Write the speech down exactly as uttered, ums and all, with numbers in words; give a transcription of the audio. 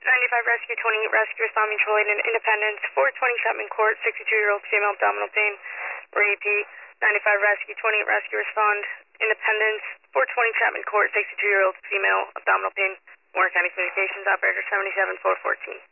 ninety-five Rescue twenty-eight Rescue respond mutual aid in Independence, four twenty Chapman Court, sixty-two-year-old female abdominal pain. Repeat, ninety-five Rescue twenty-eight Rescue respond Independence, four twenty Chapman Court, sixty-two-year-old female abdominal pain. Warren County Communications Operator seventy-seven four fourteen.